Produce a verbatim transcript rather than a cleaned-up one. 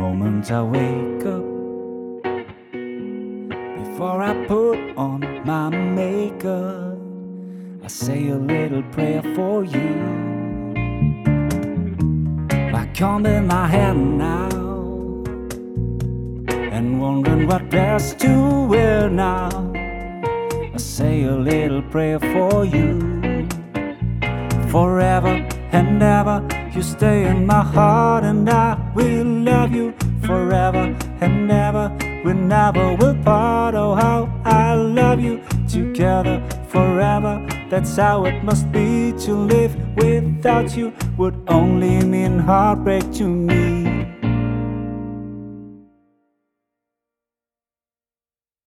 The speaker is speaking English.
moment I wake up, before I put on my makeup, I say a little prayer for you. Like combing my hair now and wondering what dress to wear now, I say a little prayer for you. Forever and ever you stay in my heart, and I will love you forever and ever. We never will part. Oh, how I love you. Together forever, that's how it must be. To live without you would only mean heartbreak to me.